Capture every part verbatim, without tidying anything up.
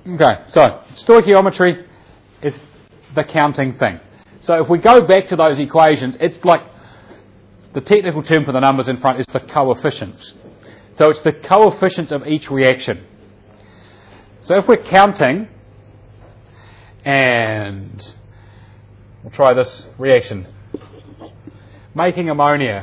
Okay, so stoichiometry is the counting thing. So if we go back to those equations, it's like the technical term for the numbers in front is the coefficients. So it's the coefficients of each reaction. So if we're counting, and we'll try this reaction, making ammonia.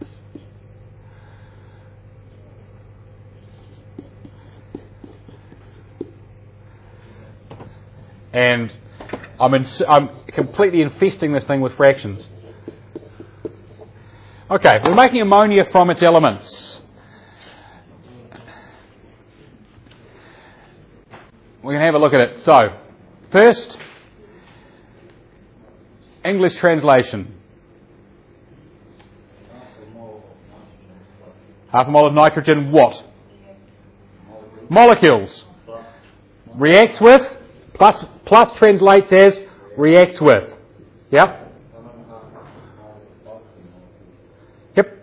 And I'm, in, I'm completely infesting this thing with fractions. Okay, we're making ammonia from its elements. We can have a look at it. So, first, English translation. Half a mole of nitrogen, what? Molecules. Reacts with, plus, plus translates as reacts with. Yep. Yep.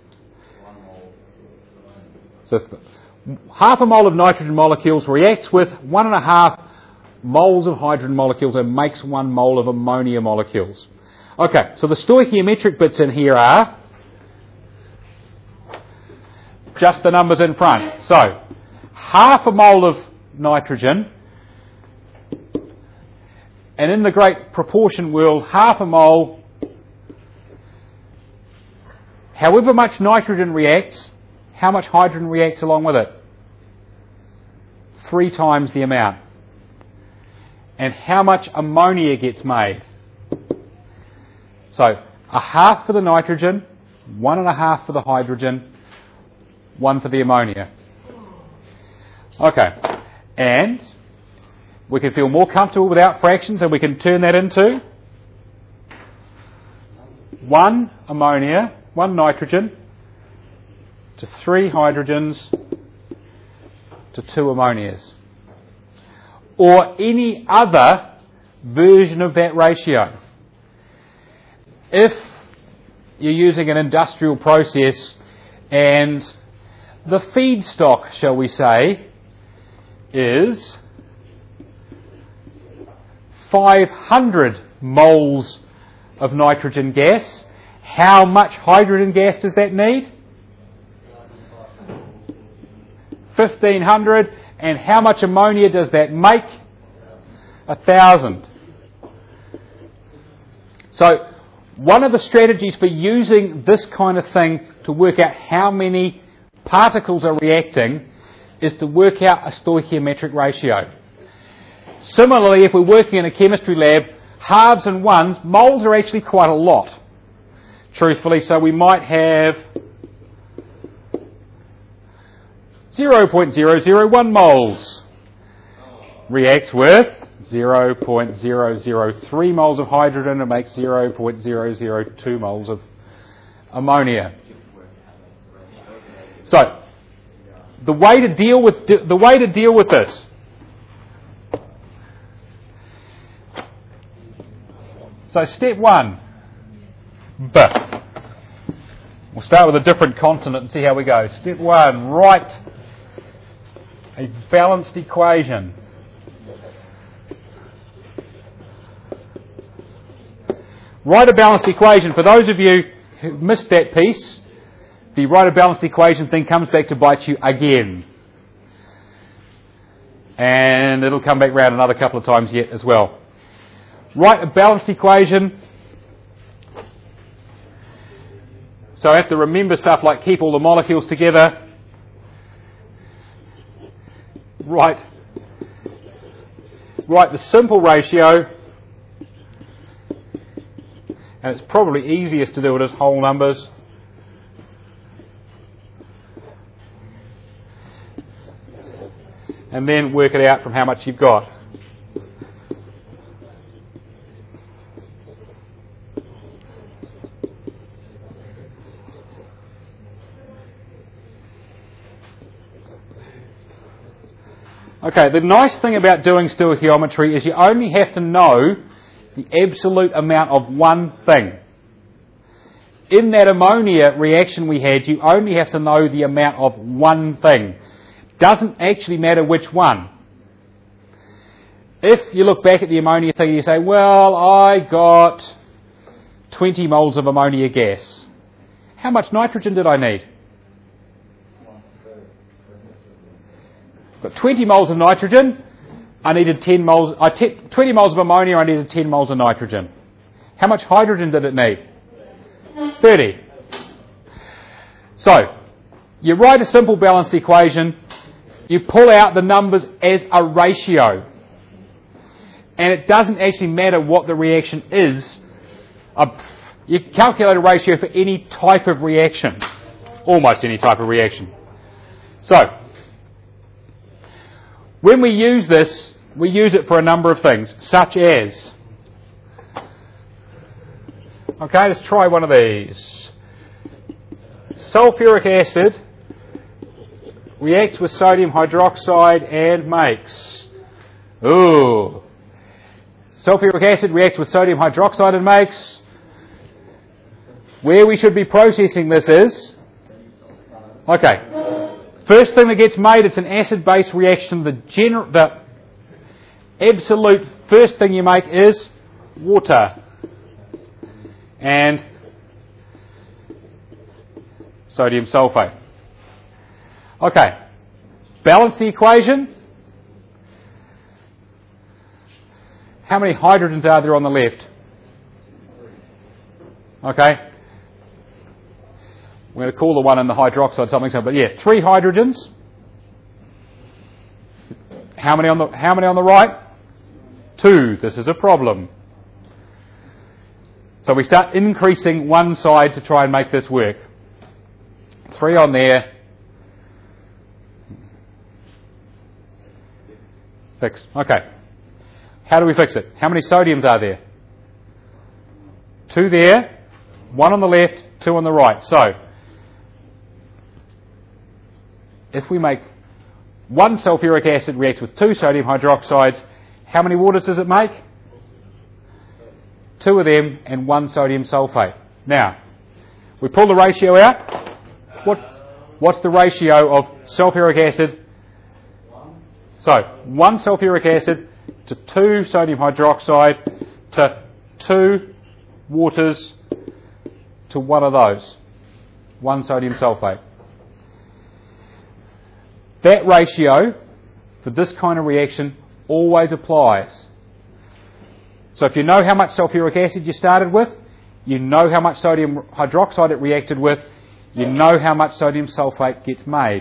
So, half a mole of nitrogen molecules reacts with one and a half moles of hydrogen molecules and makes one mole of ammonia molecules. Okay, so the stoichiometric bits in here are just the numbers in front. So, half a mole of nitrogen, and in the great proportion world, half a mole, however much nitrogen reacts, how much hydrogen reacts along with it? Three times the amount. And how much ammonia gets made? So, a half for the nitrogen, one and a half for the hydrogen, one for the ammonia. Okay, and we can feel more comfortable without fractions, and we can turn that into one ammonia, one nitrogen, to three hydrogens, to two ammonias. Or any other version of that ratio. If you're using an industrial process and the feedstock, shall we say, is five hundred moles of nitrogen gas, how much hydrogen gas does that need? fifteen hundred. And how much ammonia does that make? A thousand. So, one of the strategies for using this kind of thing to work out how many particles are reacting is to work out a stoichiometric ratio. Similarly, if we're working in a chemistry lab, halves and ones, moles are actually quite a lot, truthfully. So we might have zero point zero zero one moles reacts with zero point zero zero three moles of hydrogen and makes zero point zero zero two moles of ammonia. So, the way to deal with the way to deal with this. So, step one. B. We'll start with a different continent and see how we go. Step one, write a balanced equation. Write a balanced equation. For those of you who missed that piece, the write a balanced equation thing comes back to bite you again. And it'll come back round another couple of times yet as well. Write a balanced equation. So I have to remember stuff like keep all the molecules together. Write, write the simple ratio, and it's probably easiest to do it as whole numbers. And then work it out from how much you've got. Okay, the nice thing about doing stoichiometry is you only have to know the absolute amount of one thing. In that ammonia reaction we had, you only have to know the amount of one thing. Doesn't actually matter which one. if you look back at the ammonia thing and you say, well, I got twenty moles of ammonia gas. How much nitrogen did I need? I've got twenty moles of nitrogen. I needed ten moles. I t- twenty moles of ammonia. I needed ten moles of nitrogen. How much hydrogen did it need? thirty. So, you write a simple balanced equation. You pull out the numbers as a ratio. And it doesn't actually matter what the reaction is. Uh, you calculate a ratio for any type of reaction. Almost any type of reaction. So, when we use this, we use it for a number of things, such as... Okay, let's try one of these. Sulfuric acid reacts with sodium hydroxide and makes... Ooh... Sulfuric acid reacts with sodium hydroxide and makes... Where we should be processing this is... Okay. First thing that gets made, it's an acid-base reaction. The, gener- the absolute first thing you make is water. And sodium sulfate. Okay. Balance the equation. How many hydrogens are there on the left? Okay. We're going to call the one in the hydroxide something, but yeah, three hydrogens. How many on the how many on the right? Two. This is a problem. So we start increasing one side to try and make this work. Three on there. Six. Okay. How do we fix it? How many sodiums are there? Two there, one on the left, two on the right. So, if we make one sulfuric acid react with two sodium hydroxides, how many waters does it make? Two of them and one sodium sulfate. Now, we pull the ratio out. What's, what's the ratio of sulfuric acid? So, one sulfuric acid to two sodium hydroxide to two waters to one of those. One sodium sulfate. That ratio for this kind of reaction always applies. So if you know how much sulfuric acid you started with, you know how much sodium hydroxide it reacted with, you know how much sodium sulfate gets made.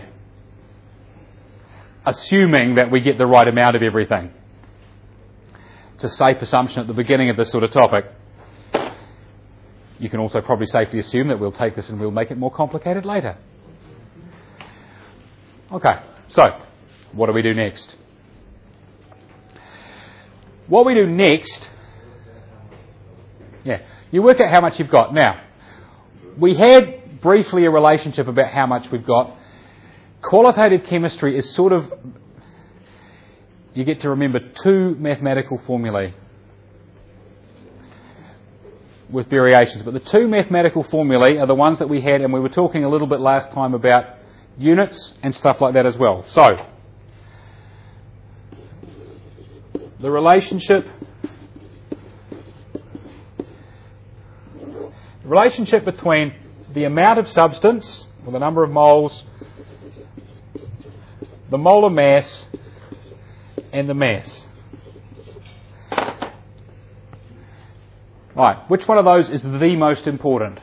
Assuming that we get the right amount of everything. It's a safe assumption at the beginning of this sort of topic. You can also probably safely assume that we'll take this and we'll make it more complicated later. Okay, so what do we do next? What we do next, yeah, you work out how much you've got. Now, we had briefly a relationship about how much we've got. Qualitative chemistry is sort of, you get to remember two mathematical formulae with variations, but the two mathematical formulae are the ones that we had, and we were talking a little bit last time about units and stuff like that as well. So, the relationship the relationship between the amount of substance, or the number of moles, the molar mass, and the mass. Right, which one of those is the most important?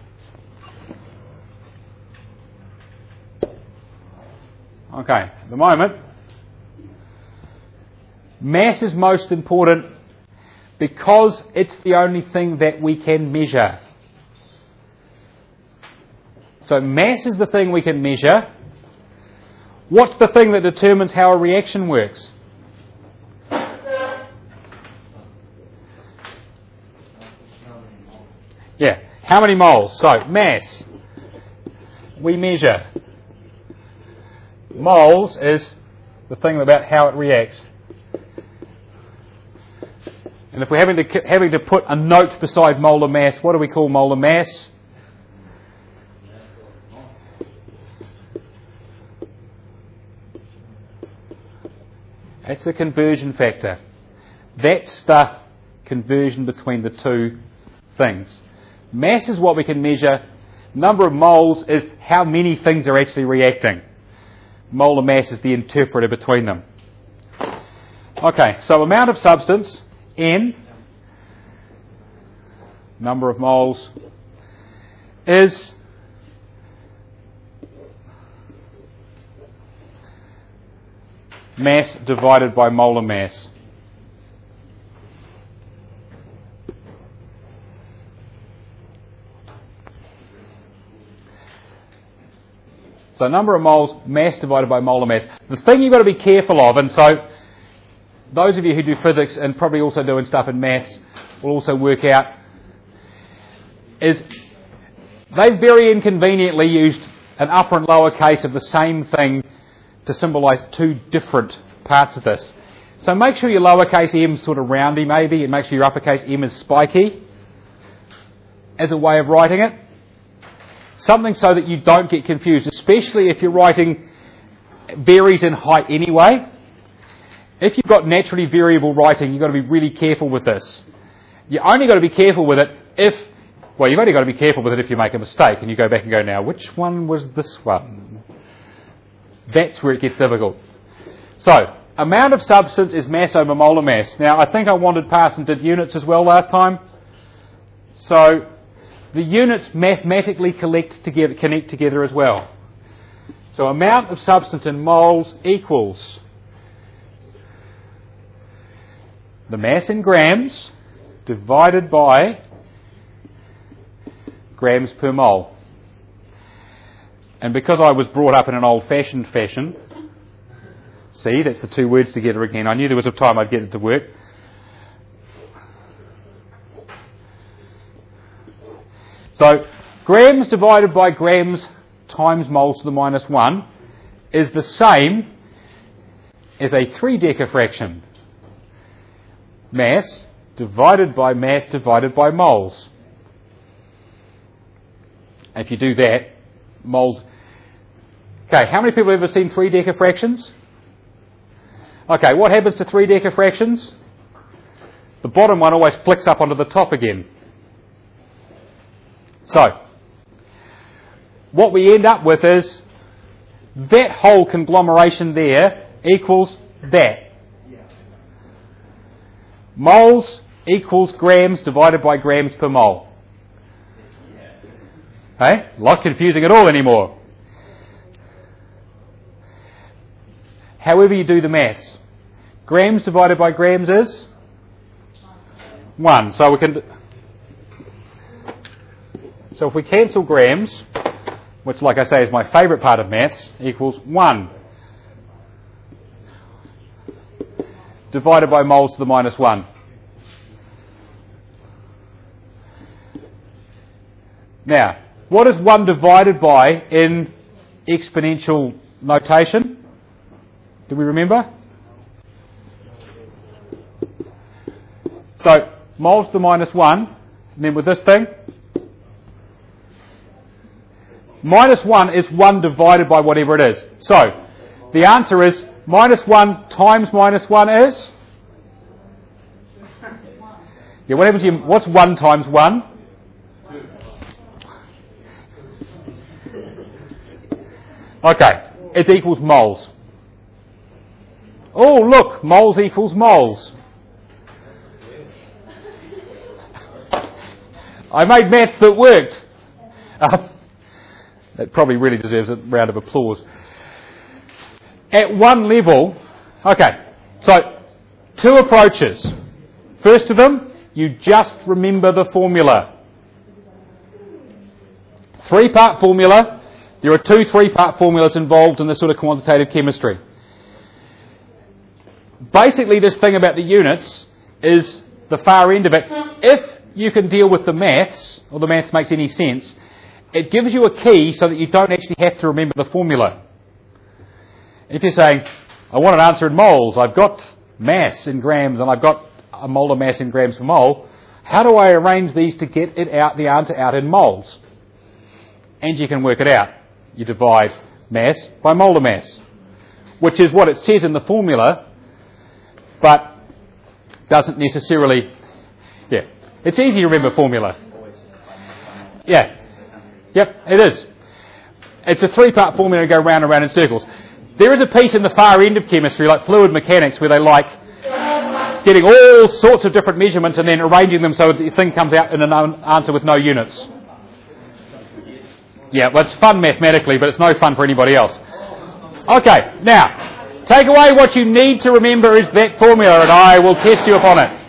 Okay, at the moment, mass is most important because it's the only thing that we can measure. So mass is the thing we can measure. What's the thing that determines how a reaction works? Yeah, how many moles? So, mass, we measure. Moles is the thing about how it reacts. And if we're having to, having to put a note beside molar mass, what do we call molar mass? That's the conversion factor. That's the conversion between the two things. Mass is what we can measure. Number of moles is how many things are actually reacting. Molar mass is the interpreter between them. Okay, so amount of substance, N, number of moles, is mass divided by molar mass. So number of moles, mass divided by molar mass. The thing you've got to be careful of, and so those of you who do physics and probably also doing stuff in maths will also work out, is they very inconveniently used an upper and lower case of the same thing to symbolise two different parts of this. So make sure your lowercase m is sort of roundy maybe, and make sure your uppercase m is spiky as a way of writing it. Something so that you don't get confused, especially if you're writing varies in height anyway. If you've got naturally variable writing, you've got to be really careful with this. You only got to be careful with it if, well, you've only got to be careful with it if you make a mistake and you go back and go, now, which one was this one? That's where it gets difficult. So, amount of substance is mass over molar mass. Now, I think I wanted Parson did units as well last time. So, the units mathematically collect together, connect together as well. So, amount of substance in moles equals the mass in grams divided by grams per mole. And because I was brought up in an old-fashioned fashion, see, that's the two words together again. I knew there was a time I'd get it to work. So, grams divided by grams times moles to the minus one is the same as a three-decker fraction. Mass divided by mass divided by moles. If you do that, moles... Okay, how many people have ever seen three-decker fractions? Okay, what happens to three-decker fractions? The bottom one always flicks up onto the top again. So, what we end up with is that whole conglomeration there equals that. Moles equals grams divided by grams per mole. Hey, not confusing at all anymore. However you do the maths, grams divided by grams is one. So we can. So if we cancel grams, which, like I say, is my favourite part of maths, equals one divided by moles to the minus one. Now, what is one divided by in exponential notation? Do we remember? So, moles to the minus one, and then with this thing, minus one is one divided by whatever it is. So, the answer is minus one times minus one is? Yeah, what happens to you? What's one times one? Okay, it equals moles. Oh, look, moles equals moles. I made maths that worked. Uh, that probably really deserves a round of applause. At one level, okay, so two approaches. First of them, you just remember the formula. Three-part formula. There are two three-part formulas involved in this sort of quantitative chemistry. Basically, this thing about the units is the far end of it. If you can deal with the maths, or the maths makes any sense, it gives you a key so that you don't actually have to remember the formula. If you're saying, I want an answer in moles, I've got mass in grams and I've got a molar mass in grams per mole, how do I arrange these to get it out, the answer out in moles? And you can work it out. You divide mass by molar mass, which is what it says in the formula, but doesn't necessarily... Yeah. It's easy to remember formula. Yeah. Yep, it is. It's a three-part formula to go round and round in circles. There is a piece in the far end of chemistry, like fluid mechanics, where they like getting all sorts of different measurements and then arranging them so the thing comes out in an answer with no units. Yeah, well, it's fun mathematically, but it's no fun for anybody else. Okay, now, take away what you need to remember is that formula, and I will test you upon it.